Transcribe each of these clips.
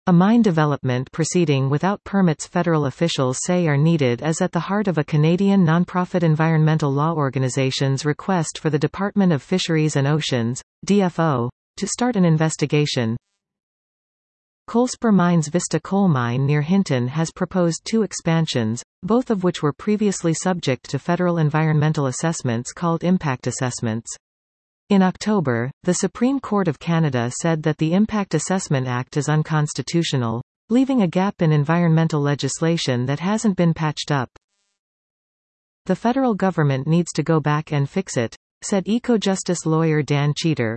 A mine development proceeding without permits federal officials say are needed is at the heart of a Canadian nonprofit environmental law organization's request for the Department of Fisheries and Oceans, DFO, to start an investigation. Coalspur Mine's Vista coal mine near Hinton has proposed 2 expansions, both of which were previously subject to federal environmental assessments called impact assessments. In October, the Supreme Court of Canada said that the Impact Assessment Act is unconstitutional, leaving a gap in environmental legislation that hasn't been patched up. The federal government needs to go back and fix it, said eco-justice lawyer Dan Cheater.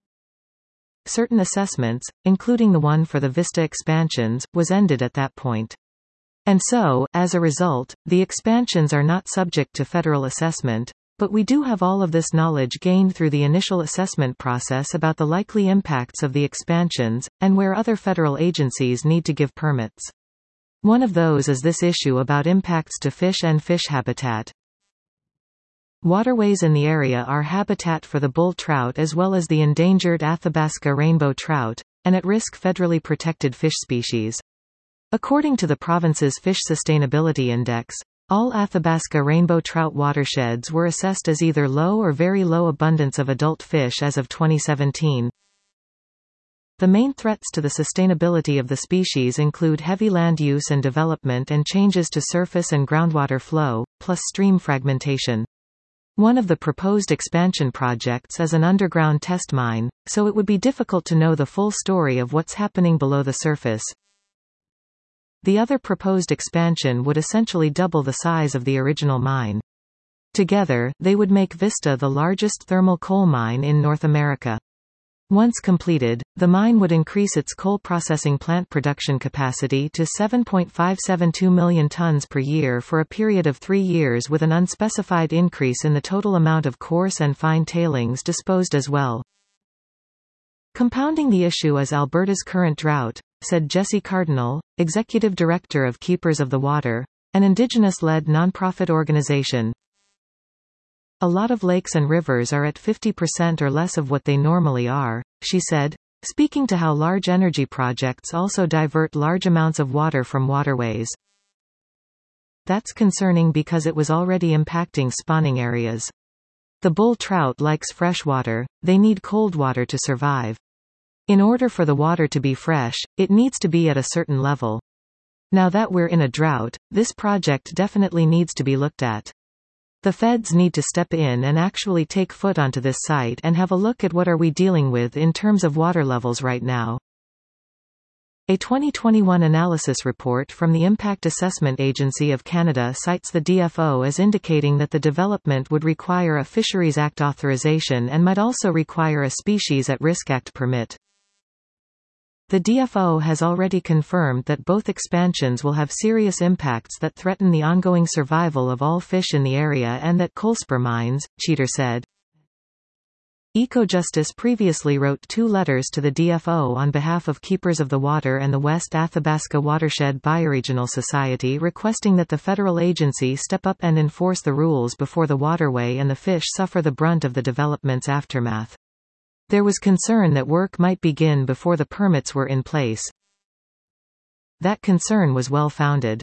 Certain assessments, including the one for the Vista expansions, was ended at that point. And so, as a result, the expansions are not subject to federal assessment, but we do have all of this knowledge gained through the initial assessment process about the likely impacts of the expansions, and where other federal agencies need to give permits. One of those is this issue about impacts to fish and fish habitat. Waterways in the area are habitat for the bull trout as well as the endangered Athabasca rainbow trout, and at-risk federally protected fish species. According to the province's Fish Sustainability Index, all Athabasca rainbow trout watersheds were assessed as either low or very low abundance of adult fish as of 2017. The main threats to the sustainability of the species include heavy land use and development and changes to surface and groundwater flow, plus stream fragmentation. One of the proposed expansion projects is an underground test mine, so it would be difficult to know the full story of what's happening below the surface. The other proposed expansion would essentially double the size of the original mine. Together, they would make Vista the largest thermal coal mine in North America. Once completed, the mine would increase its coal processing plant production capacity to 7.572 million tons per year for a period of 3 years, with an unspecified increase in the total amount of coarse and fine tailings disposed as well. Compounding the issue is Alberta's current drought, said Jesse Cardinal, Executive Director of Keepers of the Water, an Indigenous-led nonprofit organization. A lot of lakes and rivers are at 50% or less of what they normally are, she said, speaking to how large energy projects also divert large amounts of water from waterways. That's concerning because it was already impacting spawning areas. The bull trout likes fresh water, they need cold water to survive. In order for the water to be fresh, it needs to be at a certain level. Now that we're in a drought, this project definitely needs to be looked at. The feds need to step in and actually take foot onto this site and have a look at what are we dealing with in terms of water levels right now. A 2021 analysis report from the Impact Assessment Agency of Canada cites the DFO as indicating that the development would require a Fisheries Act authorization and might also require a Species at Risk Act permit. The DFO has already confirmed that both expansions will have serious impacts that threaten the ongoing survival of all fish in the area and that Coalspur Mines, Cheater said. EcoJustice previously wrote 2 letters to the DFO on behalf of Keepers of the Water and the West Athabasca Watershed Bioregional Society requesting that the federal agency step up and enforce the rules before the waterway and the fish suffer the brunt of the development's aftermath. There was concern that work might begin before the permits were in place. That concern was well-founded.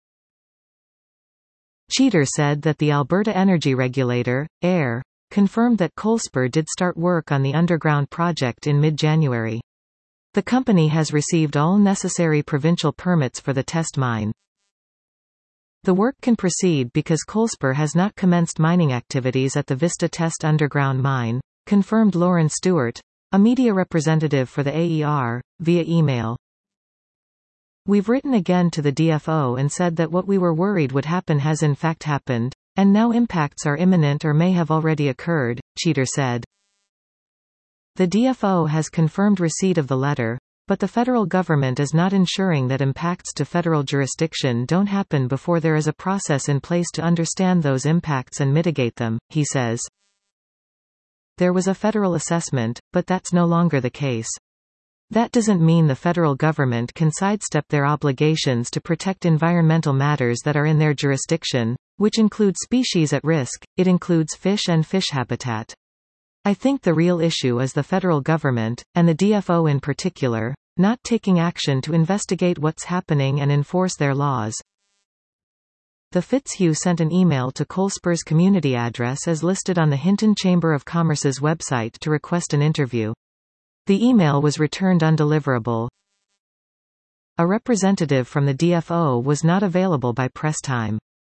Cheater said that the Alberta Energy Regulator, AER, confirmed that Coalspur did start work on the underground project in mid-January. The company has received all necessary provincial permits for the test mine. The work can proceed because Coalspur has not commenced mining activities at the Vista Test underground mine, confirmed Lauren Stewart, a media representative for the AER, via email. We've written again to the DFO and said that what we were worried would happen has in fact happened, and now impacts are imminent or may have already occurred, Cheater said. The DFO has confirmed receipt of the letter, but the federal government is not ensuring that impacts to federal jurisdiction don't happen before there is a process in place to understand those impacts and mitigate them, he says. There was a federal assessment, but that's no longer the case. That doesn't mean the federal government can sidestep their obligations to protect environmental matters that are in their jurisdiction, which include species at risk. It includes fish and fish habitat. I think the real issue is the federal government, and the DFO in particular, not taking action to investigate what's happening and enforce their laws. The Fitzhugh sent an email to Coalspur's community address as listed on the Hinton Chamber of Commerce's website to request an interview. The email was returned undeliverable. A representative from the DFO was not available by press time.